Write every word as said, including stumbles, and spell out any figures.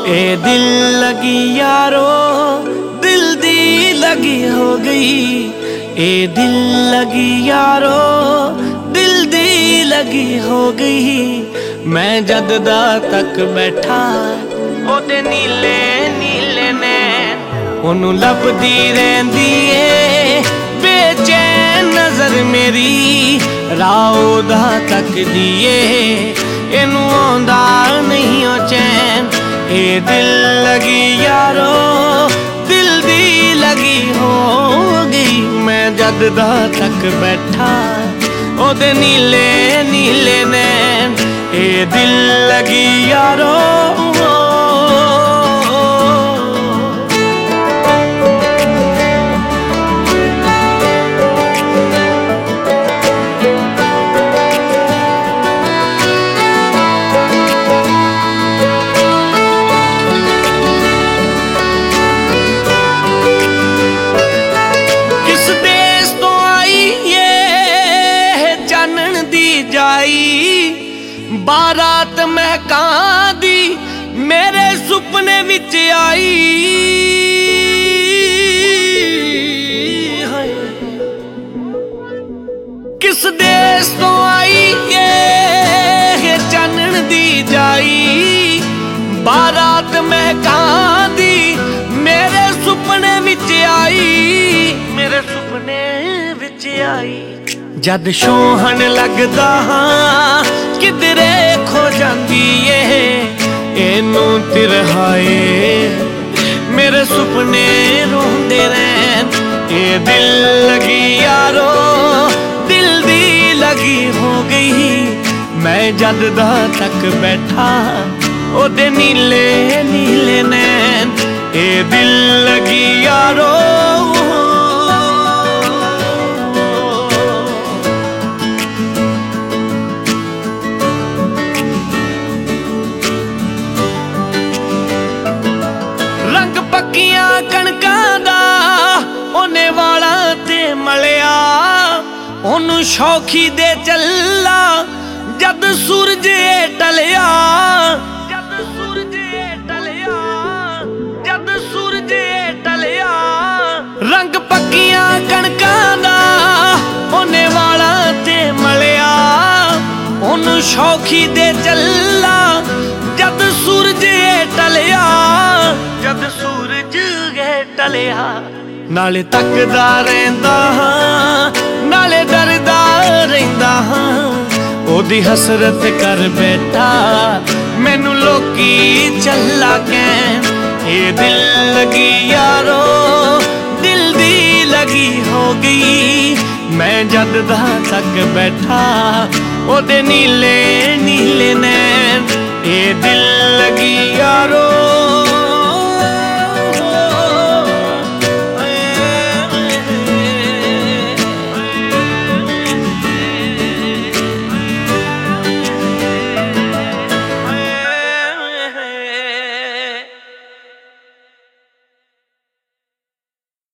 ए दिल लगी यारो दिल दी लगी हो गई। ए दिल लगी यारो दिल दी लगी हो गई। मैं जद दा तक बैठा ओदे नीले नीले नैन ओनू लभदी रहिंदी ए बेचैन नजर मेरी। राह ओदा तकदी ए इनू आउंदा नहीं ओ चैन। ए दिल लगी यारो दिल दी लगी हो गई। मैं जद दा तक बैठा ओदे नीले नीले नैन। ए दिल लगी यारो बारात महकां दी मेरे सुपने विच आई। किस देश तो आई ये चानन दी जाई। बारात महकां दी मेरे सुपने विच आई। मेरे सुपने विच आई जद शोहन लगदा हां किधरे खो जांदी ए इनू तिरहाए मेरे सुपने रोंदे रहन। ए दिल लगी यारो दिल दी लगी हो गई। मैं जद दा तक बैठा ओदे नीले नीले नैन। ए दिल लगी यारो पक्कियां कणकां दा ओने वाला ते मलिया। ओनू शौखी दे चला जद सूरज टलिया। जद सूरज टलिया जद सूरज टलिया। रंग पक्कियां कणकां दा ओने वाला ते मलिया। ओनू शौखी दे चला जद सूरज टलिया। जद सूरज टलिया नाले तकदा रहिंदा हां नाले डरदा रहिंदा हां। ओदी हसरत कर बैठा मैनू लोकी चला कैन। ए दिल लगी यारो दिल दी लगी हो गई। मैं जद दा तक बैठा ओदे नीले नीले नैन। ए दिल लगी यारो